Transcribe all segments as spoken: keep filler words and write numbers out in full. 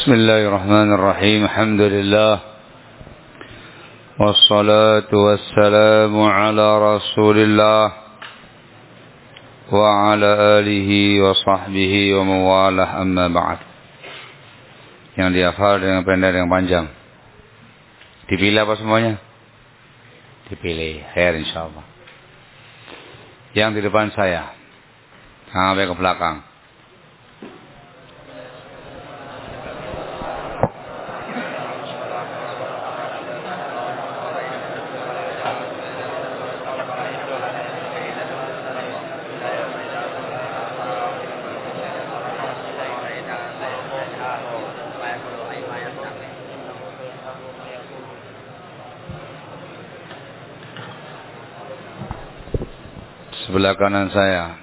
Bismillahirrahmanirrahim. Alhamdulillah. Wassalatu wassalamu ala Rasulillah wa ala alihi wa sahbihi wa mawalah, amma ba'd. Yang dihafal dengan pendek yang panjang. Dipilih apa semuanya? Dipilih. Khair insyaallah. Yang di depan saya sampai ke belakang. Sebelah kanan saya.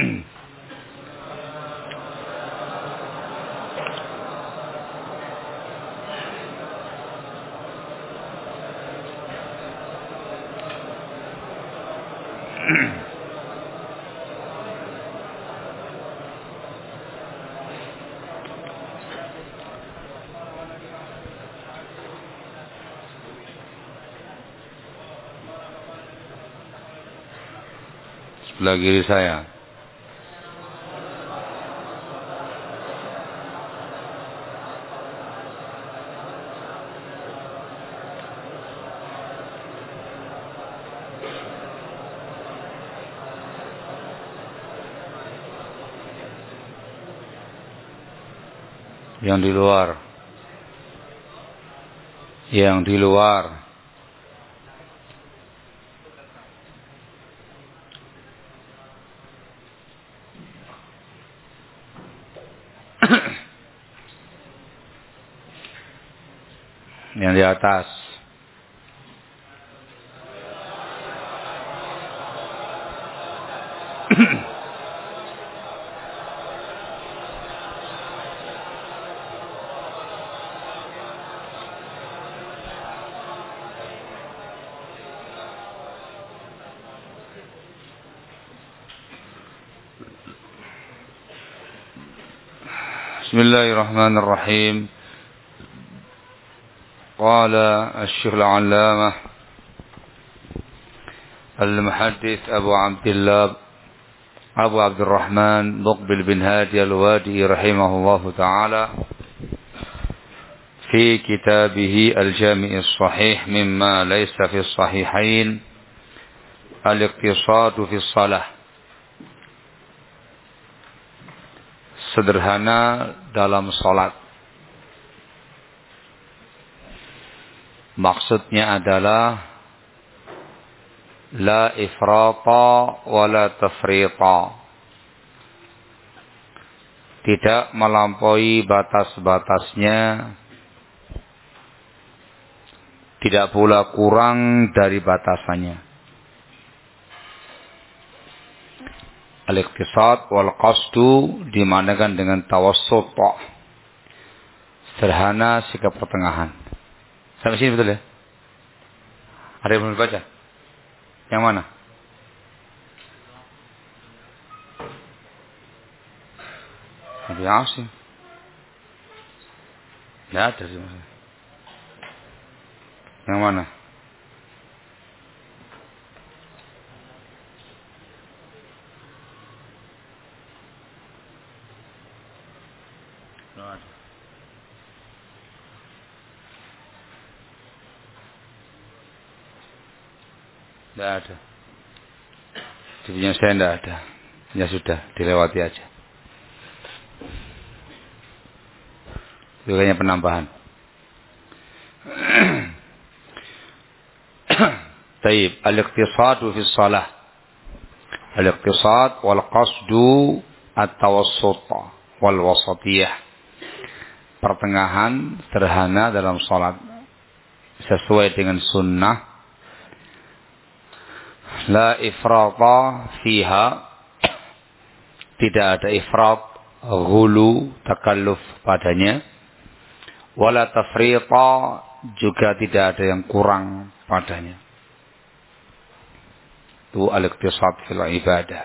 Sebelah kiri saya. Yang di luar. Yang di luar. Yang di atas. Bismillahirrahmanirrahim. قال الشيخ العلامة المحدث أبو عبد الله أبو عبد الرحمن مقبل بن هادي الوادي رحمه الله تعالى في كتابه الجامع الصحيح مما ليس في الصحيحين الاقتصاد في الصلاة. Sederhana dalam salat. Maksudnya adalah la ifrata wa la tafrita. Tidak melampaui batas-batasnya, tidak pula kurang dari batasannya. Al-iqtisad wal qasdu dimanakan dengan tawassut. Sederhana, sikap pertengahan. Sampai sini betul ya? Ada yang belum dibaca? Yang mana? Nabi Asim. Tidak ada sih. Yang mana? Tidak ada. Tidak ada. Di punya saya tidak ada. Ya sudah, dilewati aja. Itu kayaknya penambahan. Taib. Al-iqtisadu fi shalah. Al-iqtisad wal qasdu at-tawassut wal wasatiyah. Pertengahan, sederhana dalam salat. Sesuai dengan sunnah. La ifrata fiha, tidak ada ifrat, ghulu, takalluf padanya. Wala tafrita, juga tidak ada yang kurang padanya. Itu al-iqtisad fil ibadah.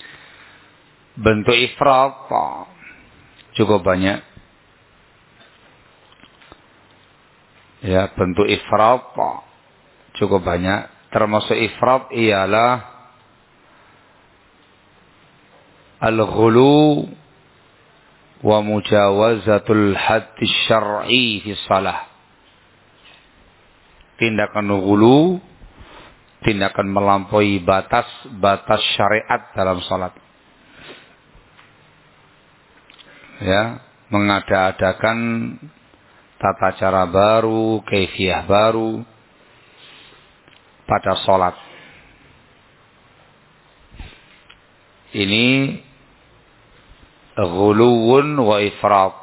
Bentuk ifrat cukup banyak. Ya, bentuk ifrat cukup banyak. Termasuk ifrat ialah al-ghulu wa mujawazatul haddi syar'i fi shalah. Tindakan ghulu, tindakan melampaui batas-batas syariat dalam salat. Ya, mengada-adakan tata cara baru, kaifiyah baru pada salat. Ini ghuluwun wa ifrat.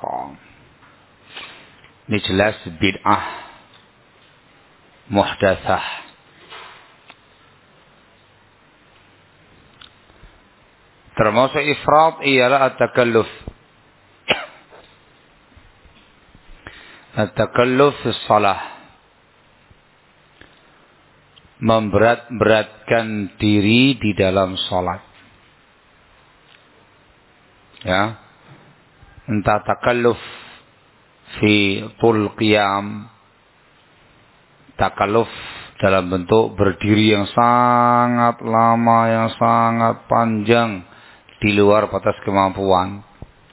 Ini jelas bid'ah muhdatsah. Termasuk ifrat ialah at-takalluf. At-takalluf fi shalah. Memberat-beratkan diri di dalam salat. Ya. Entah takalluf fi tul qiyam, takalluf dalam bentuk berdiri yang sangat lama, yang sangat panjang di luar batas kemampuan.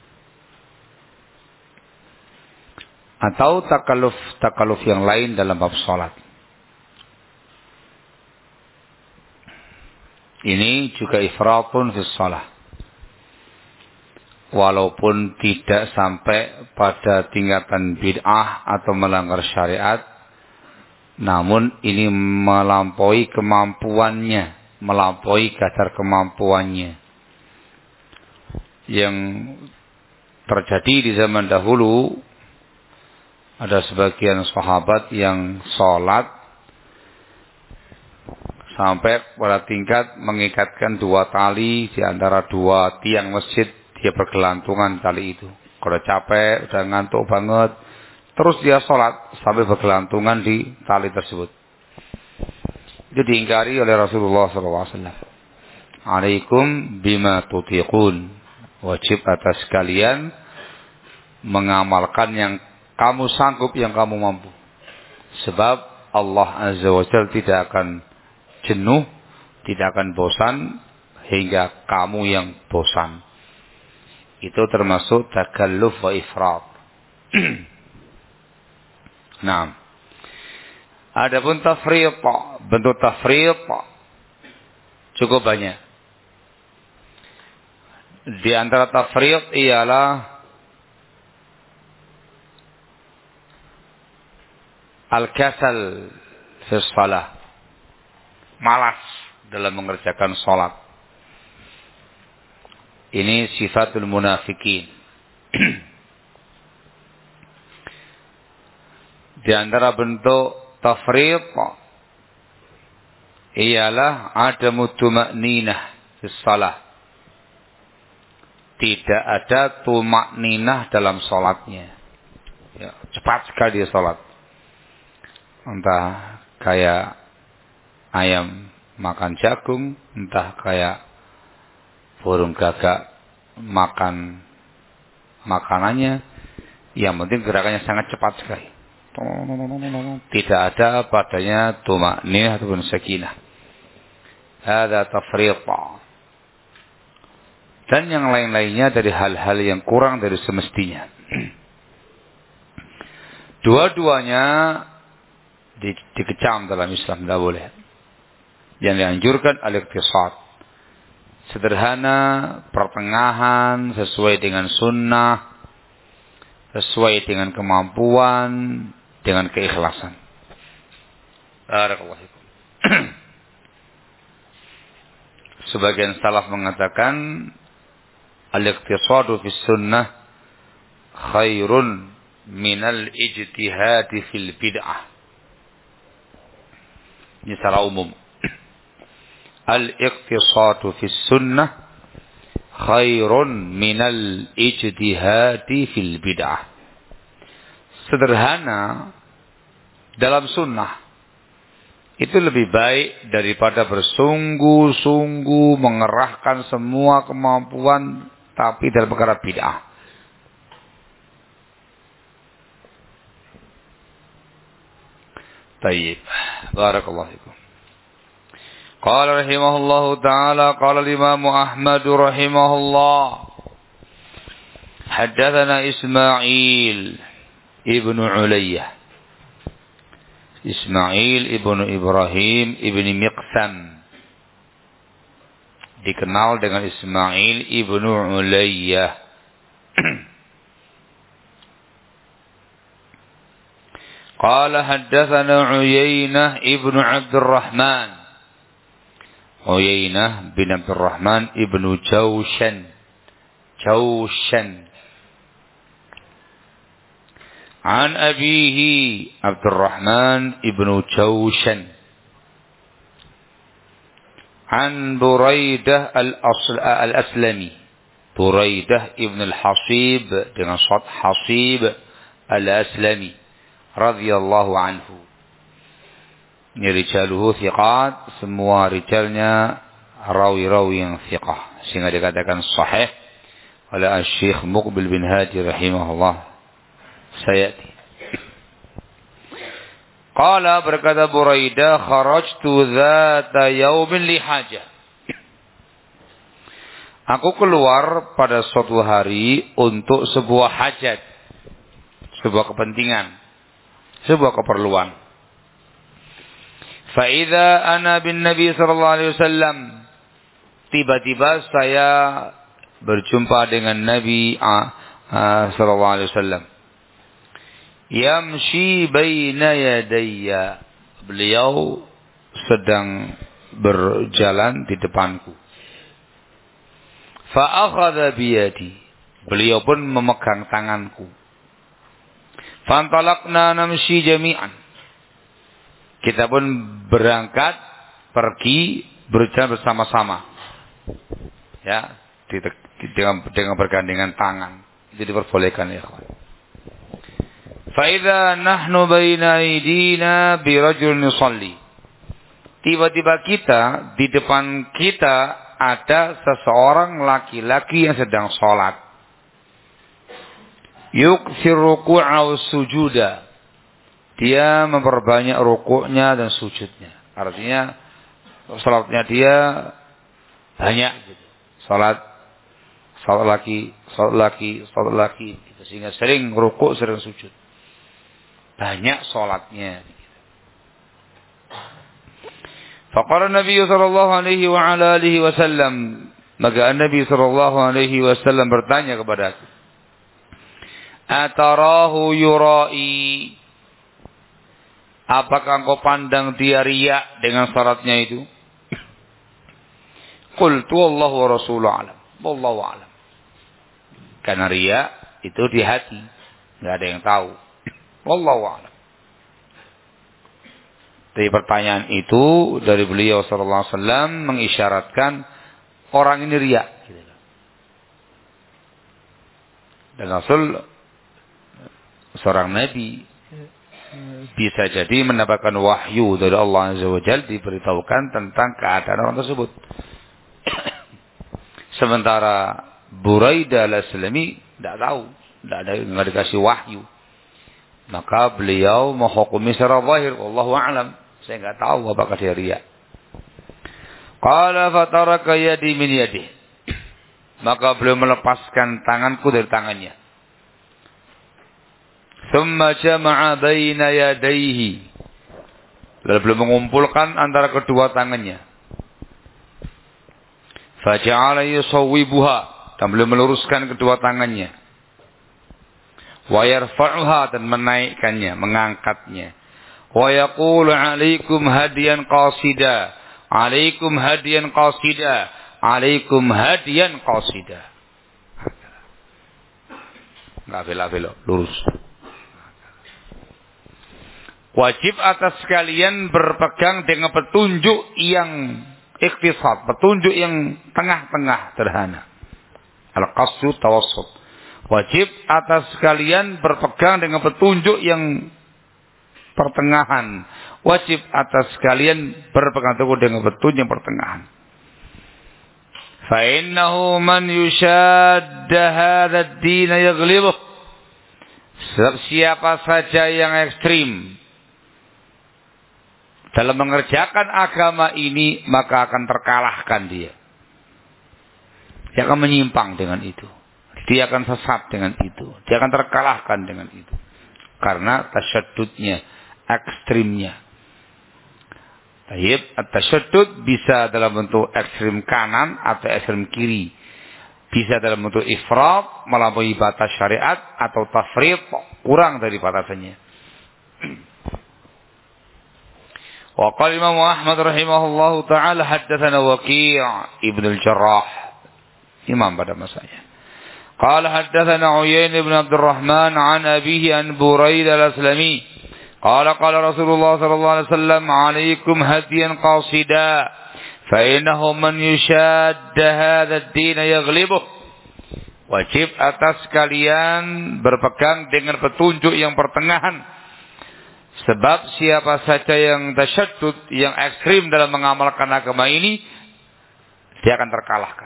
Atau takalluf-takalluf yang lain dalam bab salat. Ini juga ifratun fi shalah. Walaupun tidak sampai pada tingkatan bid'ah atau melanggar syariat, namun ini melampaui kemampuannya, melampaui kadar kemampuannya. Yang terjadi di zaman dahulu, ada sebagian sahabat yang sholat sampai pada tingkat mengikatkan dua tali di antara dua tiang masjid. Dia bergelantungan tali itu. Kalau capek, udah ngantuk banget, terus dia sholat sampai bergelantungan di tali tersebut. Itu diingkari oleh Rasulullah shallallahu alaihi wasallam. Alaikum bima tutiqun. Wajib atas kalian mengamalkan yang kamu sanggup, yang kamu mampu. Sebab Allah Azza wa Jalla tidak akan jenuh, tidak akan bosan hingga kamu yang bosan. Itu termasuk takalluf wa ifrat. Nah, adapun tafriq, bentuk tafriq cukup banyak. Di antara tafriq ialah al-kasal fi shalah. Malas dalam mengerjakan salat. Ini sifatul munafikin. Di antara bentuk tafriq ialah adamu tuma'ninah fi shalah. Tidak ada tuma'ninah dalam salatnya. Ya, cepat sekali dia salat. Entah kayak ayam makan jagung, entah kayak burung gagak makan makanannya. Yang penting gerakannya sangat cepat sekali. Tidak ada padanya tuma'ninah ataupun sakinah. Ada tafriq. Dan yang lain-lainnya dari hal-hal yang kurang dari semestinya. Dua-duanya di, dikecam dalam Islam, tidak boleh. Yang dianjurkan al-iqtisad. Sederhana, pertengahan, sesuai dengan sunnah, sesuai dengan kemampuan, dengan keikhlasan. Barakallahu fikum. Sebagian salaf mengatakan al-iqtisadu fi sunnah khairun minal ijtihadi fil bid'ah. Ini secara umum. Al-iqtisadu fi sunnah khairun minal ijtihadi fil bid'ah. Sederhana dalam sunnah itu lebih baik daripada bersungguh-sungguh mengerahkan semua kemampuan tapi dalam perkara bid'ah. Tayyib. Barakallahu fikum. Qala rahimahullahu ta'ala qala al-Imam Ahmad rahimahullah haddatsana Ismail ibn Ulayyah Ismail ibn Ibrahim ibn Miqsam, dikenal dengan Ismail ibn Ulayyah. Qala haddatsana Uyainah ibn Abdurrahman Uyainah bin Abdurrahman ibn Jawshan Jawshan An abihi Abdurrahman ibn Jawshan An Buraidah al-Aslami Buraidah ibn al-Hasib dengan shad Hasib al-Aslami radhiyallahu anhu. Ini rijaluhu thiqat, semua rijalnya rawi-rawi yang thiqah, sehingga dikatakan sahih oleh Syekh Muqbil bin Hadi rahimahullah. Sayati. Qala, berkata Buraidah, kharajtu dzata yaumin li hajah. Aku keluar pada suatu hari untuk sebuah hajat, sebuah kepentingan, sebuah keperluan. Fa'idha ana bin Nabi sallallahu alaihi wasallam. Tiba-tiba saya berjumpa dengan Nabi uh, sallallahu alaihi wasallam. Yamshi baina yadayya. Beliau sedang berjalan di depanku. Fa'akhadha biyadi. Beliau pun memegang tanganku. Fantalaqna namshi jami'an. Kita pun berangkat, pergi, berjalan bersama-sama. Ya, dengan, dengan bergandengan tangan. Itu diperbolehkan ya kawan. Fa idza nahnu baina aydina bi rajulin yusalli. Tiba-tiba kita, di depan kita ada seseorang laki-laki yang sedang sholat. Yuksir ruku'a wa sujuda. Dia memperbanyak rukuknya dan sujudnya. Artinya salatnya dia banyak gitu. Salat salat laki, salat laki, salat laki gitu. Sehingga sering rukuk, sering sujud. Banyak salatnya gitu. Faqala Nabi sallallahu alaihi wa ala alihi wasallam, maka Nabi sallallahu alaihi wasallam bertanya kepada aku, atarahu yurai? Apakah engkau pandang dia riya dengan syaratnya itu? Qultu wallahu wa rasuluhu alam. Wallahu alam. Karena riya itu di hati, enggak ada yang tahu. Wallahu alam. Dari pertanyaan itu dari beliau sallallahu alaihi wasallam mengisyaratkan orang ini riya. Dan Rasul seorang nabi bisa jadi mendapatkan wahyu dari Allah Azza wa Jalla, diberitahukan tentang keadaan orang tersebut. Sementara Buraidah al-Aslami tidak tahu, tidak ada, tidak dikasih wahyu. Maka beliau menghukumi secara zahir, wallahu a'lam. Saya enggak tahu apakah dia riya. Qala fataraka yadi min yadihi. Maka beliau melepaskan tanganku dari tangannya. Thumma jama'a baina yadayhi. Lalu beliau mengumpulkan antara kedua tangannya. Faja'ala yusawwibuha. Dan beliau meluruskan kedua tangannya. Wa yarfa'uha, dan menaikkannya, mengangkatnya. Wa yaqulu 'alaikum hadiyan qasida. 'Alaikum hadiyan qasida. 'Alaikum hadiyan qasida. Enggak belok-belok, lurus. Wajib atas kalian berpegang dengan petunjuk yang ikhtisad, petunjuk yang tengah-tengah, sederhana. Al-qasdu tawassut. Wajib atas kalian berpegang dengan petunjuk yang pertengahan. Wajib atas kalian berpegang teguh dengan petunjuk yang pertengahan. Fa innahu man yushadda hadha ad-din yaghlibuh. Sebab siapa saja yang ekstrim dalam mengerjakan agama ini, maka akan terkalahkan dia. Dia akan menyimpang dengan itu. Dia akan sesat dengan itu. Dia akan terkalahkan dengan itu. Karena tasyaddudnya, ekstrimnya. Tayyib, at-tasyaddud bisa dalam bentuk ekstrim kanan atau ekstrim kiri. Bisa dalam bentuk ifrat, melampaui batas syariat, atau tafrid, kurang dari batasannya. Wa qala Imam Ahmad rahimahullahu ta'ala haddatsana Waqi' ibn al-Jarrah, imam pada masanya. Qala haddatsana Uyain ibn Abdurrahman an abihi an Buraidah al-Aslami. Qala qala Rasulullah sallallahu alaihi wasallam, "'Alaikum hadiyan qasida, fa innahu man yushadda hadha ad-din yaghlibuh." Wajib atas kalian berpegang dengan petunjuk yang pertengahan. Sebab siapa saja yang tasyaddud, yang ekstrim dalam mengamalkan agama ini, dia akan terkalahkan.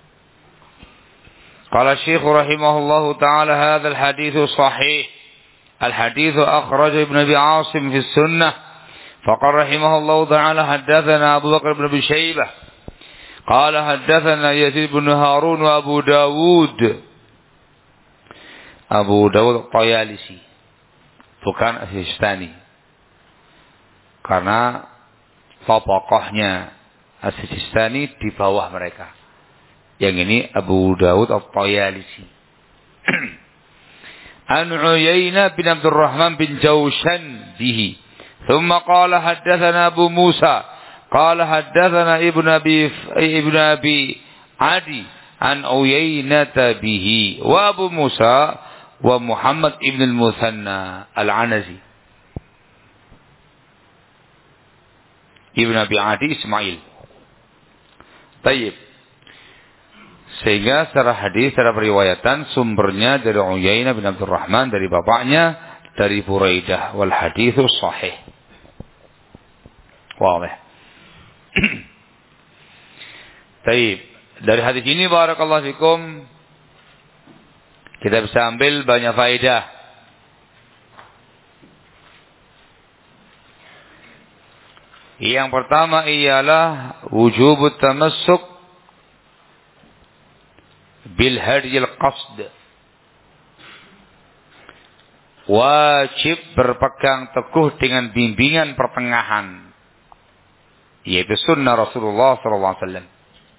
Qala Syekh rahimahullahu ta'ala, hadha al-hadithu sahih. Al-hadithu akhraj Ibn Abi Asim fi sunnah. Faqala rahimahullahu ta'ala, haddathana Abu Bakar ibn Abi Shaybah. Qala haddathana Yazid ibn Harun wa Abu Dawud. Abu Dawud Tayalisi, bukan As-Sistani. Karena tokohnya As-Sistani di bawah mereka. Yang ini Abu Dawud At-Tayalisi. An Uyainah bin Abdurrahman bin Jawshan bihi. Thumma qala haddathana Abu Musa. Qala haddathana Ibn Abi Ibn Abi Adi an Uyainah bihi. Wa Abu Musa wa Muhammad ibn al-Muthanna al-Anazi. Ibn Abi Adi Ismail. Tayyib. Sehingga secara hadis, secara periwayatan, sumbernya dari Uyainah bin Abdurrahman, dari bapaknya, dari Buraidah. Wal hadithu sahih. Wadih. Tayyib. Dari hadis ini, barakallahu fikum, kita bisa ambil banyak faedah. Yang pertama ialah wujubut tamassuk bil hadiyil qasd. Wajib berpegang teguh dengan bimbingan pertengahan, yaitu sunnah Rasulullah sallallahu alaihi wasallam.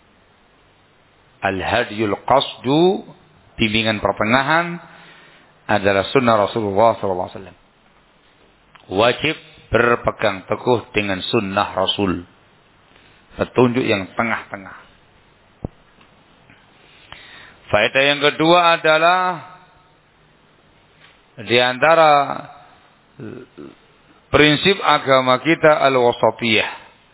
Al hadiyul qasdu, bimbingan pertengahan, adalah sunnah Rasulullah sallallahu alaihi wasallam. Wajib berpegang teguh dengan sunnah Rasul, petunjuk yang tengah-tengah. Faedah yang kedua adalah di antara prinsip agama kita al-wasatiyah.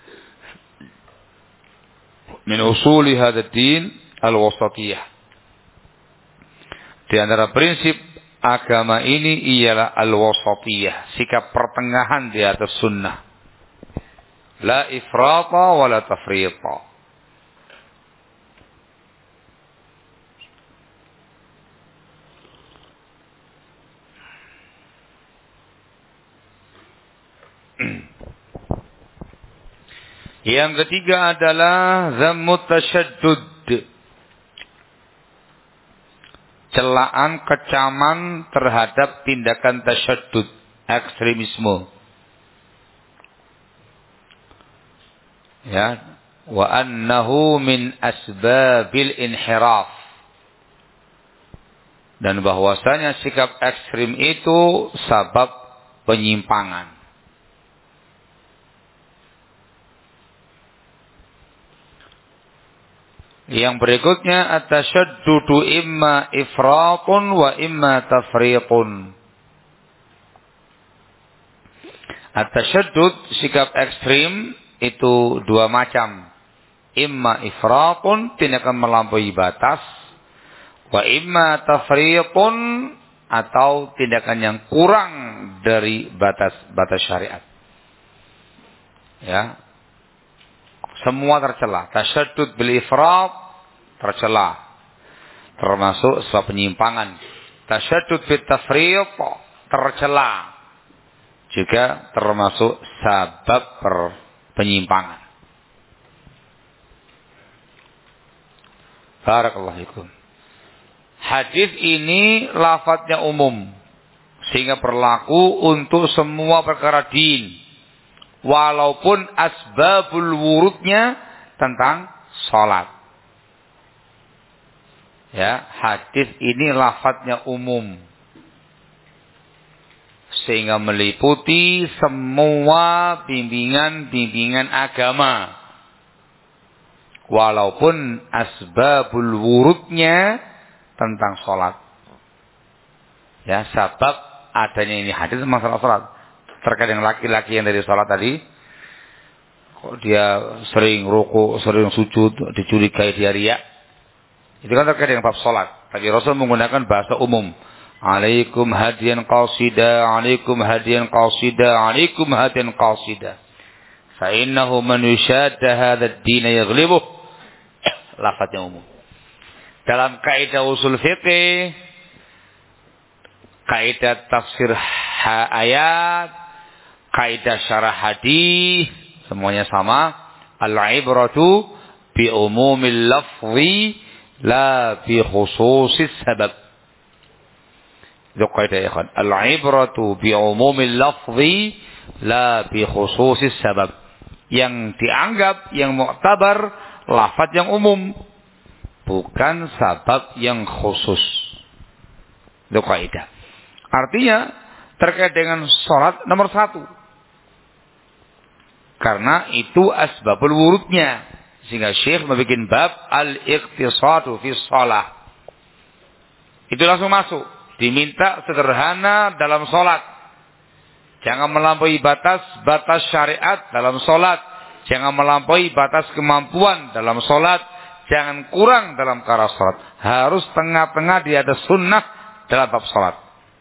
Min usuli hadzal din al-wasatiyah. Di antara prinsip agama ini ialah al-wasatiyah, sikap pertengahan di atas sunnah. La ifrata wa la tafrita. Yang ketiga adalah zammut tasyaddud, celaan, kecaman terhadap tindakan tasyaddud, ekstremisme. Ya, wa annahu min asbabil inhiraf. Dan bahwasanya sikap ekstrim itu sebab penyimpangan. Yang berikutnya, at-tasyaddudu imma ifratun wa imma tafriqun. At-tasyaddud, sikap ekstrim, itu dua macam. Imma ifratun, tindakan melampaui batas. Wa imma tafriqun, atau tindakan yang kurang dari batas-batas syariat. Ya. Semua tercela. Tasyaddud bil ifrat tercela, termasuk sebab penyimpangan. Tasyaddud bil tafriq tercela, juga termasuk sebab per penyimpangan. Barakallahu fikum. Hadis ini lafadznya umum sehingga berlaku untuk semua perkara din, walaupun asbabul wurudnya tentang salat. Ya, hadis ini lafadznya umum sehingga meliputi semua bimbingan-bimbingan agama, walaupun asbabul wurudnya tentang salat. Ya, sebab adanya ini hadis masalah salat. Terkait dengan laki-laki yang dari salat tadi, kok dia sering ruku, sering sujud, dicurigai dia riya. Itu kan terkait dengan bab salat. Tapi Rasul menggunakan bahasa umum. Alaikum hadiyan qasida, alaikum hadiyan qasida, alaikum hadiyan qasida. Fa innahu man yushadda hadzal din yaghlibuh. Lafadznya umum. Dalam kaidah usul fikih, kaidah tafsir ayat, kaidah syarah hadis, semuanya sama. Al-ibratu bi umumil lafzi la bi khususis sabab. Itu kaidah ya kan. Al-ibratu bi umumil lafzi la bi khususis sabab. Yang dianggap, yang mu'tabar, lafaz yang umum, bukan sabab yang khusus. Itu kaidah. Artinya terkait dengan sholat nomor satu, karena itu asbabul wurudnya. Sehingga Syekh membuat bab al-iqtisadu fi shalah. Itu langsung masuk. Diminta sederhana dalam sholat. Jangan melampaui batas-batas syariat dalam sholat. Jangan melampaui batas kemampuan dalam sholat. Jangan kurang dalam cara sholat. Harus tengah-tengah di atas sunnah dalam bab sholat.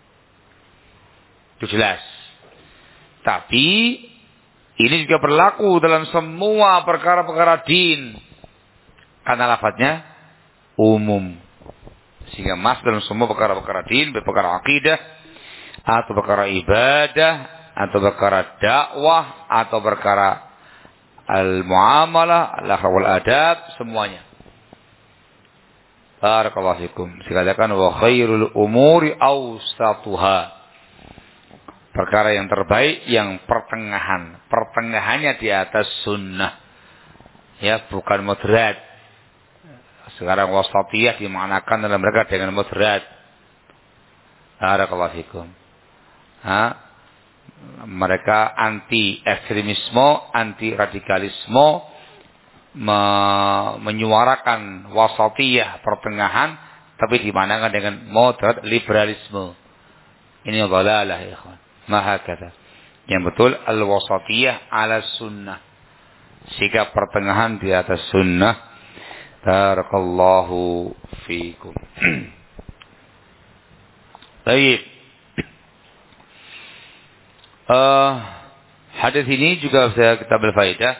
Itu jelas. Tapi ini juga berlaku dalam semua perkara-perkara din. Karena lafadznya umum. Sehingga mas dalam semua perkara-perkara din, perkara akidah, atau perkara ibadah, atau perkara dakwah, atau perkara al-muamalah, al-akhlaq wal adab, semuanya. Barakallahu fikum. Dikatakan wa khairul umuri awsatuha. Perkara yang terbaik yang pertengahan. Pertengahannya di atas sunnah. Ya, bukan moderat. Sekarang wasatiyah dimanakan dalam mereka dengan moderat. Barakallahu fikum. Ha? Mereka anti ekstremisme, anti radikalisme, me menyuarakan wasatiyah pertengahan, tapi dimanakan dengan moderat liberalisme. Ini dhalalah ya ikhwan. Maha kata. Yang betul al-wasatiyah ala sunnah. Sikap pertengahan di atas sunnah. Barakallahu fiikum. Baik. Uh, hadis ini juga bisa kita berfaedah.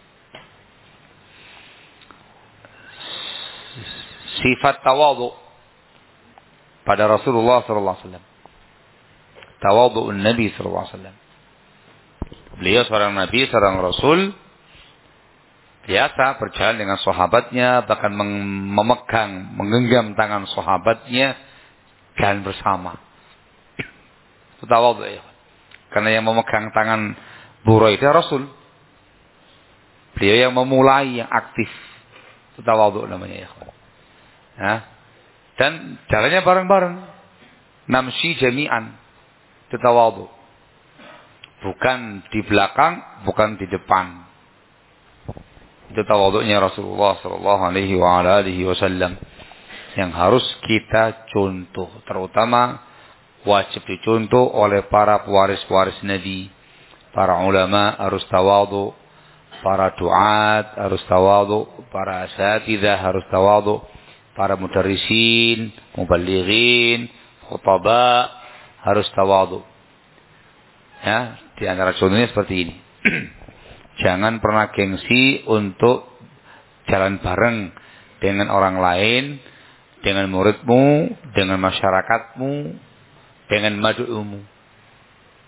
Sifat tawadhu pada Rasulullah sallallahu alaihi wasallam. Tawadhu'un Nabi sallallahu alaihi wasallam. Beliau seorang nabi, seorang rasul, biasa berjalan dengan sahabatnya, bahkan memegang, menggenggam tangan sahabatnya dan bersama. Itu tawadhu ya. Karena yang memegang tangan Buraidah Rasul. Beliau yang memulai, yang aktif. Itu tawadhu namanya ya. Ya. Dan jalannya bareng-bareng. Namsi jami'an. Itu tawadhu. Bukan di belakang, bukan di depan. Itu tawadhu'nya Rasulullah sallallahu alaihi wa ala alihi wasallam yang harus kita contoh, terutama wajib dicontoh oleh para pewaris-pewaris Nabi. Para ulama harus tawadhu, para duat harus tawadhu, para asatidzah harus tawadhu, para mudarrisin, muballighin, khutaba harus tawadhu. Ya, di antara contohnya seperti ini. Jangan pernah gengsi untuk jalan bareng dengan orang lain, dengan muridmu, dengan masyarakatmu, dengan madu'umu.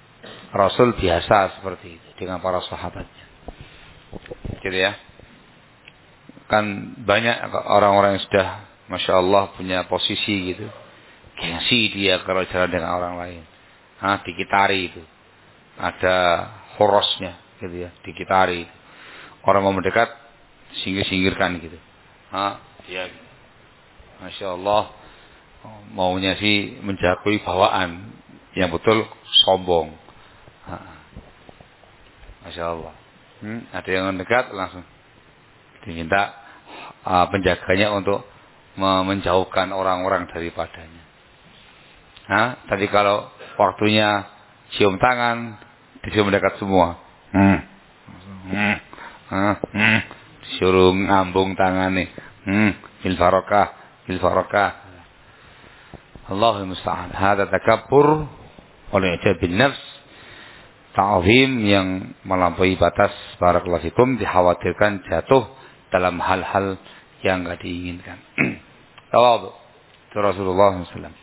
Rasul biasa seperti itu dengan para sahabatnya. Gitu ya. Kan banyak orang-orang yang sudah Masya Allah punya posisi gitu. Gengsi dia kalau jalan dengan orang lain. Hah, dikitari itu. Ada horosnya gitu ya, dikitari. Orang mau mendekat, singgir-singgirkan gitu. Hah, dia Masya Allah maunya sih menjagui bawaan. Yang betul sombong. Hah. Masya Allah. Hmm, ada yang mendekat langsung diminta uh, penjaganya untuk menjauhkan orang-orang daripadanya. Nah, tadi kalau waktunya cium tangan, disuruh mendekat semua. Hmm. Hmm. Hmm. Hmm. Disuruh ngambung tangan nih. Hmm. Bil farakah, bil farakah. Allahul musta'an. Hada takabbur wal i'jab bin nafs. Ta'zim yang melampaui batas, barakallahu fikum, dikhawatirkan jatuh dalam hal-hal yang enggak diinginkan. Tawadhu. Itu Rasulullah sallallahu alaihi wasallam.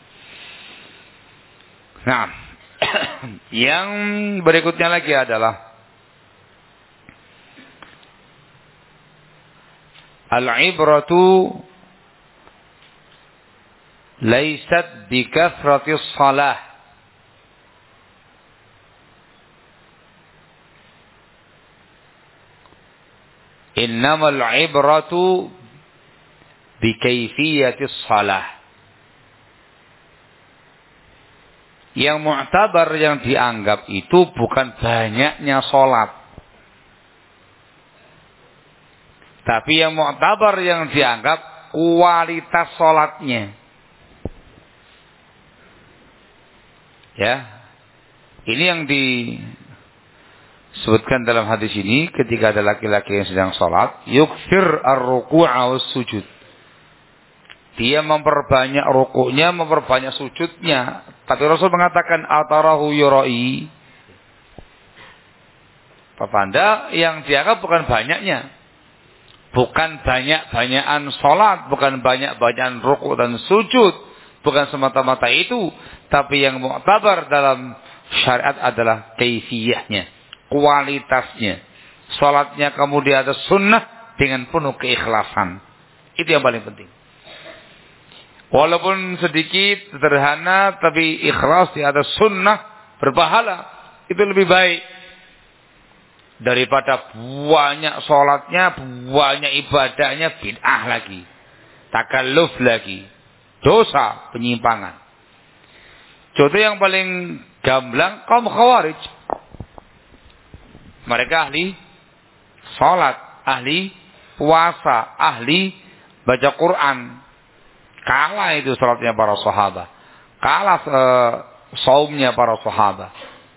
Nah, yang berikutnya lagi adalah al-ibratu laysat bi kathratis shalah, innamal ibratu bi kayfiyatis shalah. Yang mu'tabar, yang dianggap itu bukan banyaknya sholat. Tapi yang mu'tabar, yang dianggap kualitas sholatnya. Ya. Ini yang disebutkan dalam hadis ini, ketika ada laki-laki yang sedang sholat, yukfir ar-ruku'a was sujud. Dia memperbanyak rukuknya, memperbanyak sujudnya. Tapi Rasul mengatakan atarahu yurai. Pertanda yang dianggap bukan banyaknya. Bukan banyak-banyakan sholat. Bukan banyak-banyakan rukuk dan sujud. Bukan semata-mata itu. Tapi yang mu'tabar dalam syariat adalah kaifiyahnya. Kualitasnya. Sholatnya kemudian ada sunnah dengan penuh keikhlasan. Itu yang paling penting. Walaupun sedikit, sederhana, tapi ikhlas di atas sunnah, berpahala. Itu lebih baik. Daripada banyak sholatnya, banyak ibadahnya, bid'ah lagi. Takalluf lagi. Dosa, penyimpangan. Contoh yang paling gamblang, kaum Khawarij. Mereka ahli sholat, ahli puasa, ahli baca Quran. Kalah itu salatnya para sahabat. Kalah uh, saumnya para sahabat.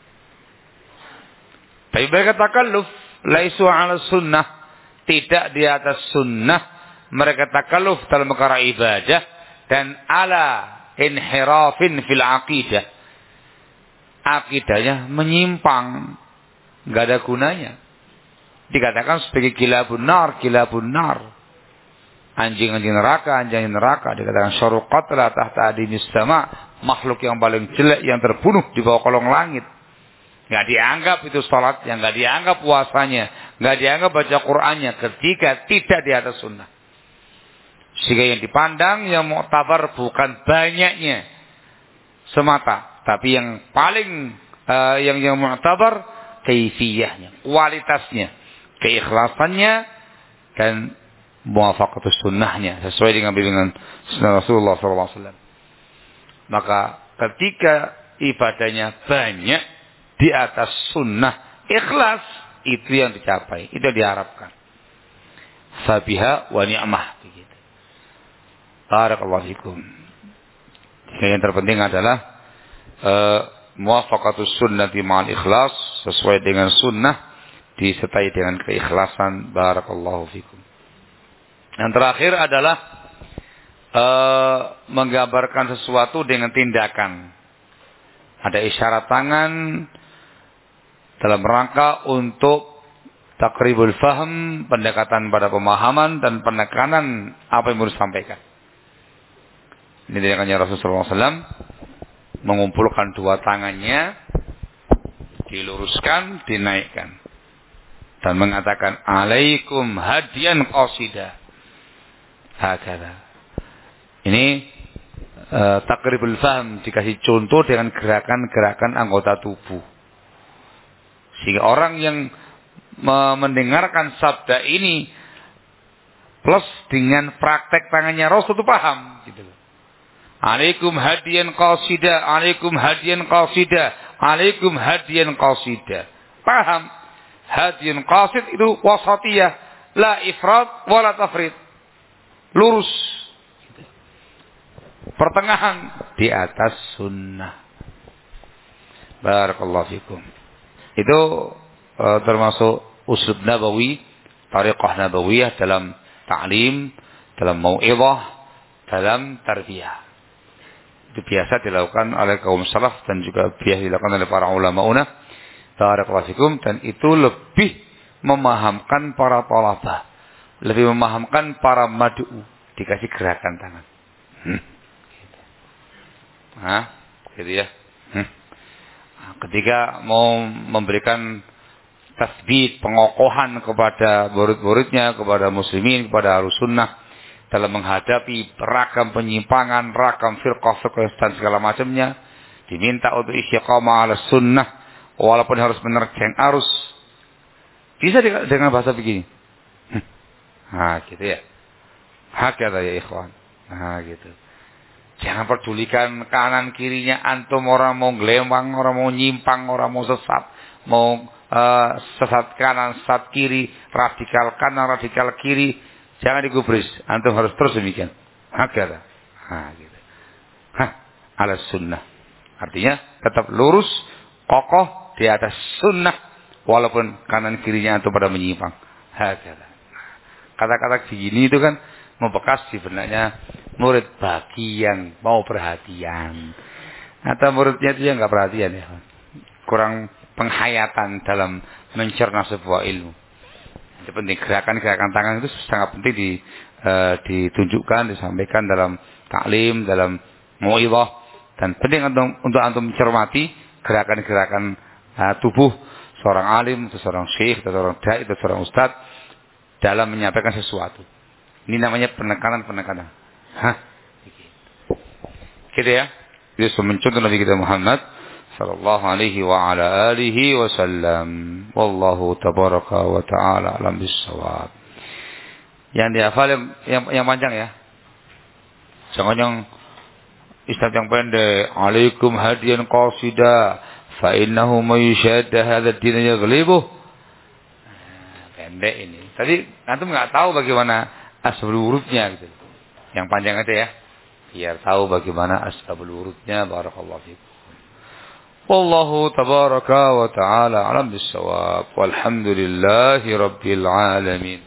Tapi mereka takalluf. Laisu ala sunnah. Tidak di atas sunnah. Mereka takalluf dalam perkara ibadah. Dan ala inhirafin fil aqidah. Akidahnya menyimpang. Gak ada gunanya. Dikatakan sebagai kilabun nar. Kilabun nar. Anjing-anjing neraka, anjing neraka. Dikatakan syarqatla tahta adimis sama, makhluk yang paling jelek yang terbunuh di bawah kolong langit. Enggak dianggap itu salatnya, enggak dianggap puasanya, enggak dianggap baca Qur'annya ketika tidak di atas sunnah. Sehingga yang dipandang, yang mu'tabar bukan banyaknya semata, tapi yang paling uh, yang yang mu'tabar kaifiyahnya, kualitasnya, keikhlasannya dan muwafaqatus sunnahnya, sesuai dengan bimbingan sunnah Rasulullah sallallahu alaihi wasallam. Maka ketika ibadahnya banyak di atas sunnah, ikhlas, itu yang dicapai, itu yang diharapkan. Fabiha wa ni'mah, begitu. Barakallahu fikum. Yang terpenting adalah uh, muwafaqatus sunnati ma'al ikhlas, sesuai dengan sunnah disertai dengan keikhlasan. Barakallahu fikum. Yang terakhir adalah uh, menggambarkan sesuatu dengan tindakan. Ada isyarat tangan dalam rangka untuk takribul faham, pendekatan pada pemahaman dan penekanan apa yang harus disampaikan. Ini tindakannya Rasulullah sallallahu alaihi wasallam, mengumpulkan dua tangannya, diluruskan, dinaikkan. Dan mengatakan alaikum hadiyan qasida. Hakala. Ini uh, takribul faham, dikasih contoh dengan gerakan-gerakan anggota tubuh. Sehingga orang yang mendengarkan sabda ini plus dengan praktek tangannya Rasul itu paham gitu. Alaikum hadiyan qasida, alaikum hadiyan qasida, alaikum hadiyan qasida. Paham? Hadiyan qasid itu wasatiyah, la ifrat wala tafrid. Lurus. Pertengahan di atas sunnah. Barakallahu fikum. Itu uh, termasuk uslub nabawi, tariqah nabawiyah dalam ta'lim, dalam mau'izah, dalam tarbiyah. Itu biasa dilakukan oleh kaum salaf dan juga biasa dilakukan oleh para ulama-una. Barakallahu fikum. Dan itu lebih memahamkan para thalabah, lebih memahamkan para mad'u, dikasih gerakan tangan. Hmm. Hah? Gitu ya. Hmm. Ketika mau memberikan tasbih, pengokohan kepada murid-muridnya, kepada muslimin, kepada ahlus sunnah dalam menghadapi ragam penyimpangan, ragam firqah-firqah dan segala macamnya, diminta untuk istiqamah ala sunnah walaupun harus menerjang arus. Bisa dengan bahasa begini. Nah, gitu ya. Hakata ya ikhwan. Nah, gitu. Jangan pedulikan kanan kirinya antum, orang mau gelembang, orang mau nyimpang, orang mau sesat, mau uh, sesat kanan, sesat kiri, radikal kanan, radikal kiri, jangan digubris. Antum harus terus demikian. Hakata. Nah, gitu. Hah, ala sunnah. Artinya tetap lurus, kokoh di atas sunnah walaupun kanan kirinya antum pada menyimpang. Hakata. Kata-kata begini itu kan membekas di benaknya murid bagi yang mau perhatian. Atau muridnya itu yang nggak perhatian ya, kurang penghayatan dalam mencerna sebuah ilmu. Itu penting, gerakan-gerakan tangan itu sangat penting di, uh, ditunjukkan, disampaikan dalam taklim, dalam mau'izah, dan penting untuk, untuk antum mencermati gerakan-gerakan uh, tubuh seorang alim, atau seorang syekh, atau seorang dai, atau seorang ustadz dalam menyampaikan sesuatu. Ini namanya penekanan-penekanan. Hah? Gitu ya. Itu mencontoh Nabi kita Muhammad sallallahu alaihi wa ala alihi wasallam. Wallahu tabaraka wa ta'ala alam bisawab. Yang dihafal yang, yang, yang panjang ya. Jangan yang istilah yang pendek. Alaikum hadiyan qasida fa innahu mayushadda hadha ad-din yaghlibuh. Pendek ini. Tadi antum enggak tahu bagaimana asbabul wurudnya gitu. Yang panjang aja ya. Biar tahu bagaimana asbabul wurudnya. Barakallahu fiikum. Wallahu tabaraka wa ta'ala alam bisawab. Walhamdulillahi rabbil alamin.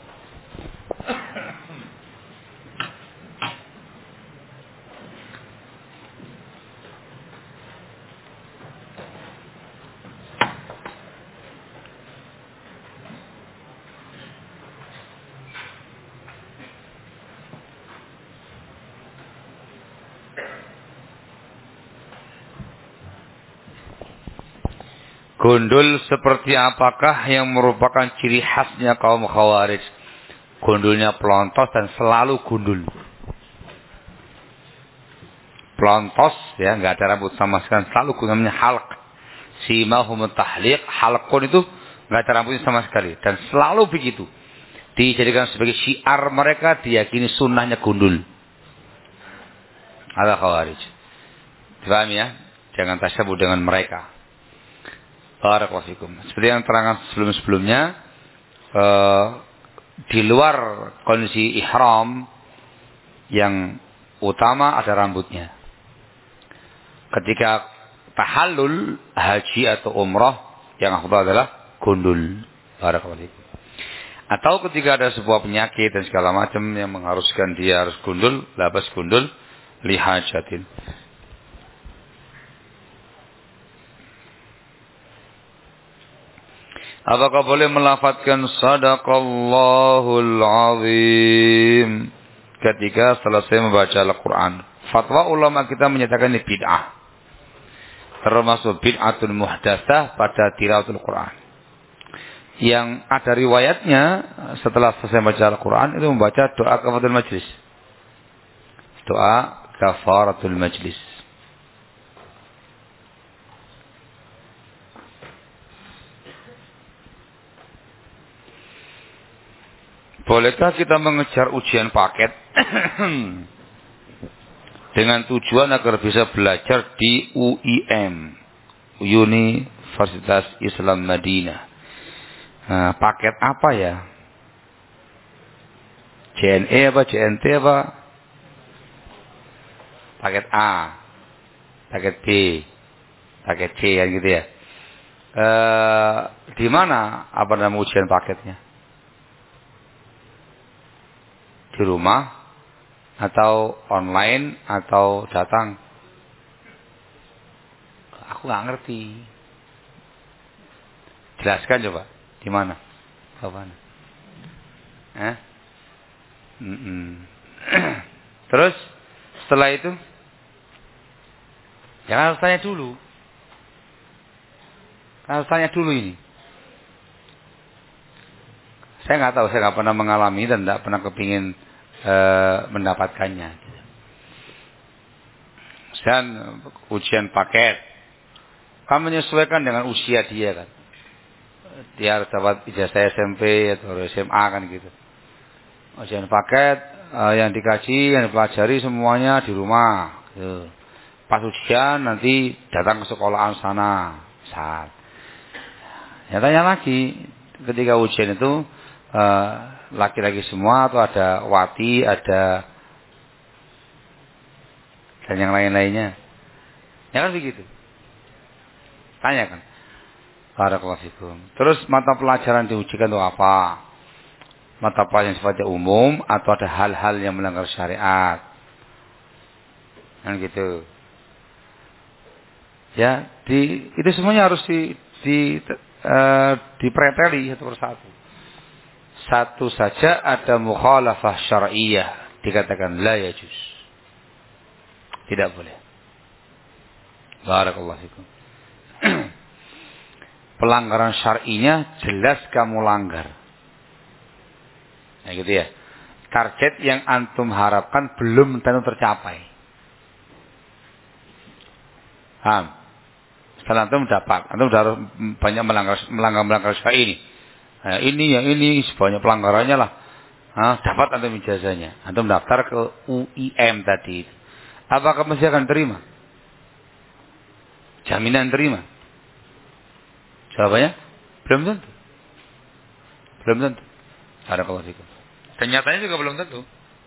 Gundul seperti apakah yang merupakan ciri khasnya kaum Khawarij? Gundulnya pelontos dan selalu gundul. Pelontos ya, nggak ada rambut sama sekali, selalu gundul, namanya halq. Simahum tahliq, halqun itu nggak ada rambutnya sama sekali dan selalu begitu. Dijadikan sebagai syiar mereka, diyakini sunnahnya gundul. Ada Khawarij. Paham ya? Jangan tasyabuh dengan mereka. Barakallahu fikum. Seperti yang terangkan sebelum-sebelumnya, uh, di luar kondisi ihram yang utama ada rambutnya. Ketika tahallul haji atau umrah yang afdal adalah gundul. Barakallahu fikum. Atau ketika ada sebuah penyakit dan segala macam yang mengharuskan dia harus gundul, labas gundul lihajatin. Apakah boleh melafadzkan sadaqallahul azim ketika selesai membaca Al-Quran? Fatwa ulama kita menyatakan ini bid'ah. termasuk bid'atun muhdatsah pada tilawatul Quran. Yang ada riwayatnya setelah selesai baca Al-Quran itu membaca doa kafaratul majlis. Doa kafaratul majlis. Bolehkah kita mengejar ujian paket dengan tujuan agar bisa belajar di U I M, Universitas Islam Madinah? Nah, paket apa ya? J N E apa, J N T apa? Paket A, paket B, paket C kan gitu ya. E, di mana apa nama ujian paketnya? Di rumah atau online atau datang? Aku nggak ngerti. Jelaskan coba. Di mana? Kapan? Eh? Mm-mm. Terus setelah itu, ya harus tanya dulu. Harus tanya dulu ini. Saya nggak tahu, saya nggak pernah mengalami dan nggak pernah kepingin e, mendapatkannya. Dan ujian paket, kan menyesuaikan dengan usia dia kan. Dia harus dapat ijazah S M P atau S M A kan gitu. Ujian paket e, yang dikaji, yang dipelajari semuanya di rumah. Gitu. Pas ujian nanti datang ke sekolahan sana. Saat. Ya tanya lagi, ketika ujian itu uh, laki-laki semua atau ada wati, ada dan yang lain-lainnya. Ya kan begitu. Tanya kan. Barakallahu fikum. Terus mata pelajaran diujikan itu apa? Mata pelajaran sifatnya umum atau ada hal-hal yang melanggar syariat. Kan gitu. Ya, di itu semuanya harus di di Uh, dipreteli satu persatu. Satu saja ada mukhalafah syar'iyyah, dikatakan la yajuz. Tidak boleh. Barakallahu fikum. Pelanggaran syar'inya jelas kamu langgar. Nah gitu ya. Target yang antum harapkan belum tentu tercapai. Paham? Setelah antum dapat, antum sudah banyak melanggar melanggar melanggar syar'i ini. Nah, ini yang ini sebanyak pelanggarannya lah. Nah, dapat antum ijazahnya. Antum daftar ke U I M tadi. Apakah masih akan terima? Jaminan terima? Jawabannya belum tentu. Belum tentu. Barakallahu fikum. Ternyatanya juga belum tentu.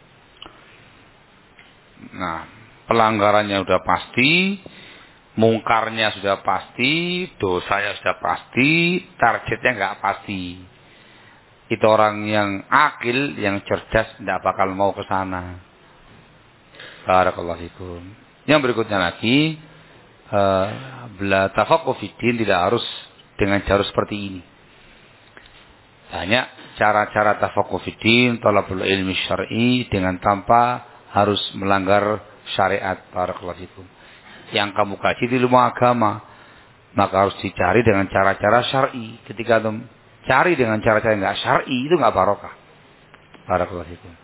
Nah, pelanggarannya sudah pasti. Mungkarnya sudah pasti, dosanya sudah pasti, targetnya nggak pasti. Itu orang yang akil, yang cerdas, tidak bakal mau ke sana. Barakallahu fikum. Yang berikutnya lagi, bela tafaqquh fiddin tidak harus dengan jalur seperti ini. Banyak cara-cara tafaqquh fiddin, thalabul ilmi syar'i dengan tanpa harus melanggar syariat. Barakallahu fikum. Yang kamu kaji di ilmu agama, maka harus dicari dengan cara-cara syar'i. Ketika kamu cari dengan cara-cara yang nggak syar'i, itu nggak barokah. Barakallahu fikum.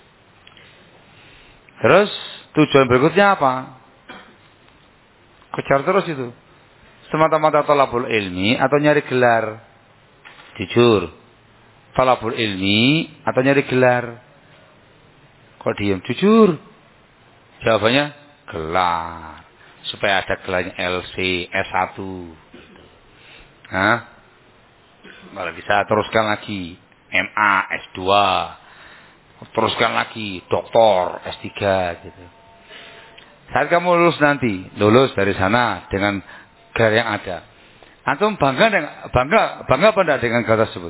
Terus tujuan berikutnya apa? Kejar terus itu. Semata-mata thalabul ilmi atau nyari gelar. Jujur. Thalabul ilmi atau nyari gelar. Kok diam? Jujur. Jawabannya gelar. Supaya ada gelarnya L C, S satu. Hah? Malah bisa teruskan lagi. M A, S dua. Teruskan lagi. Doktor, S tiga. Gitu. Saat kamu lulus nanti. Lulus dari sana dengan gelar yang ada. Antum bangga dengan, bangga, bangga apa enggak dengan gelar tersebut?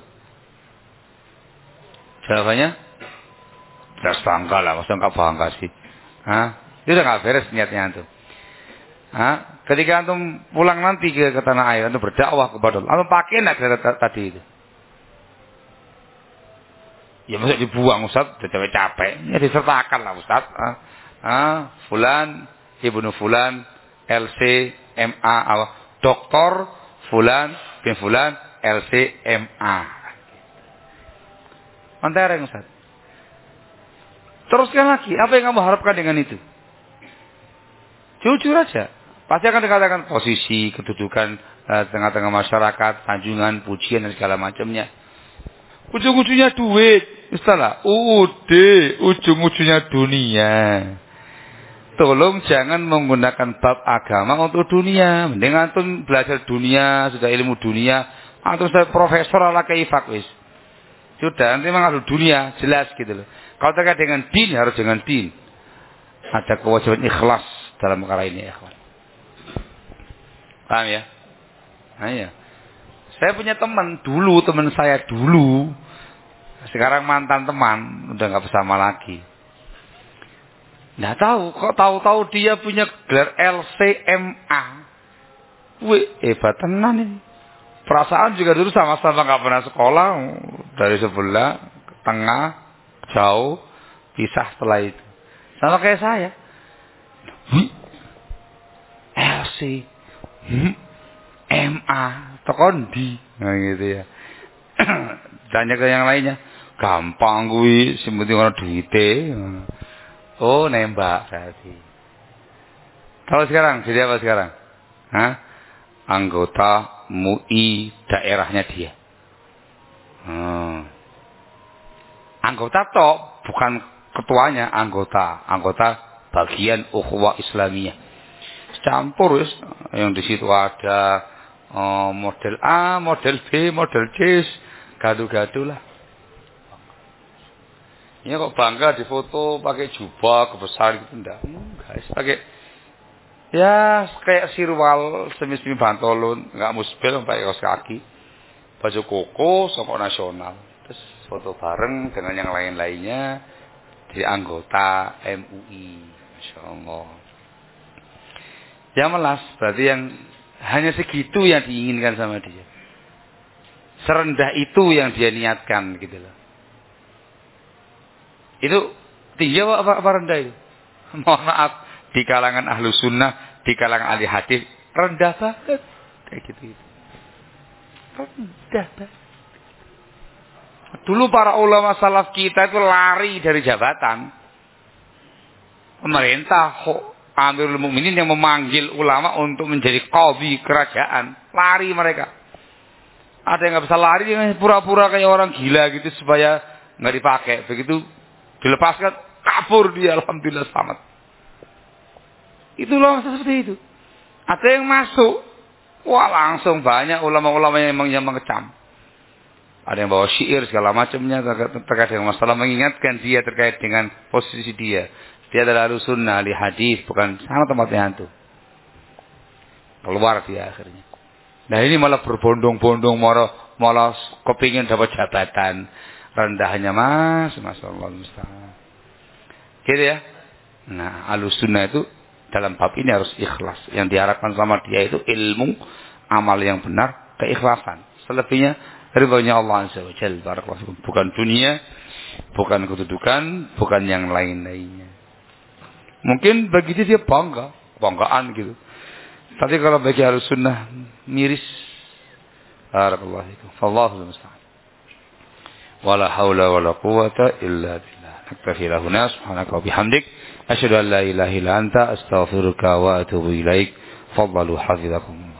Jawabannya? Jelas bangga lah. Maksudnya enggak bangga sih. Hah? Itu udah enggak beres niatnya antum. Hah? Ketika antum pulang nanti ke, ke tanah air, antum berdakwah kepada Allah, antum pakai enggak gelar tadi itu? Ya masa dibuang Ustaz, udah capek-capek. Ya disertakan lah Ustaz. Ah, ah, fulan, ibnu fulan, L C, M A apa? Doktor Fulan bin Fulan L C M A. Mentereng Ustaz. Teruskan lagi, apa yang kamu harapkan dengan itu? Jujur aja. Pasti akan dikatakan posisi, kedudukan eh, tengah-tengah masyarakat, sanjungan, pujian dan segala macamnya. Ujung-ujungnya duit, istilah. Udah, ujung-ujungnya dunia. Tolong jangan menggunakan bab agama untuk dunia. Mending antum belajar dunia, sudah ilmu dunia, antum sudah profesor ala kaifak wis. Sudah, nanti memang harus dunia, jelas gitu loh. Kalau terkait dengan din, harus dengan din. Ada kewajiban ikhlas dalam perkara ini, ya kawan. Paham ya? Nah, iya. Saya punya teman dulu, teman saya dulu. Sekarang mantan teman, udah nggak bersama lagi. Nggak tahu, kok tahu-tahu dia punya gelar L C M A. Wih, hebat tenan ini. Perasaan juga dulu sama-sama nggak pernah sekolah, dari sebelah, tengah, jauh, pisah setelah itu. Sama kayak saya. Wih, L C M A, tokondi, nah gitu ya. Tanya ke yang lainnya, gampang gue, seperti orang duite. Oh, nembak berarti. Kalau sekarang, jadi apa sekarang? Hah? Anggota M U I daerahnya dia. Hmm. Anggota toh, bukan ketuanya, anggota, anggota bagian ukhuwah Islamiyah. Campur wis, yang di situ ada oh, model A, model B, model C, gaduh-gaduh lah. Ini kok bangga difoto pakai jubah kebesar gitu enggak? Guys, pakai ya kayak sirwal semi-semi bantolon, enggak musbil pakai kaos kaki. Baju koko sokok nasional. Terus foto bareng dengan yang lain-lainnya di anggota M U I. Masyaallah. Yang melas berarti yang hanya segitu yang diinginkan sama dia. Serendah itu yang dia niatkan gitu loh. Itu tinggi apa, apa, apa rendah itu? Mohon maaf, di kalangan ahlu sunnah, di kalangan ahli hadis rendah banget kayak gitu, gitu. Rendah banget. Dulu para ulama salaf kita itu lari dari jabatan. Pemerintah Amirul Mukminin yang memanggil ulama untuk menjadi qadhi kerajaan, lari mereka. Ada yang nggak bisa lari, pura-pura kayak orang gila gitu supaya nggak dipakai. Begitu dilepaskan, kabur dia, alhamdulillah selamat. Itulah seperti itu. Ada yang masuk, wah langsung banyak ulama-ulama yang memang yang mengecam. Ada yang bawa syair segala macamnya terkait dengan masalah, mengingatkan dia terkait dengan posisi dia. Dia adalah ahlu sunnah, ahli hadis, bukan sana tempatnya hantu. Keluar dia akhirnya. Nah ini malah berbondong-bondong, malah, malah kepingin dapat jabatan. Rendahnya mas, masya Allah mustahil. Gitu ya. Nah, alus sunnah itu dalam bab ini harus ikhlas. Yang diharapkan sama dia itu ilmu, amal yang benar, keikhlasan. Selebihnya ridhonya Allah Azza wa Jalla. Barakallahu. Bukan dunia, bukan kedudukan, bukan yang lain-lainnya. Mungkin bagi dia dia bangga, banggaan gitu. Tapi kalau bagi alus sunnah miris. Barakallahu fikum. Wallahu musta'an. Wala haula wala quwwata illa billah. Naktafi lahuna subhanaka wa bihamdik asyhadu an la ilaha illa anta astaghfiruka wa atubu ilaik. Fadhalu hafizakum.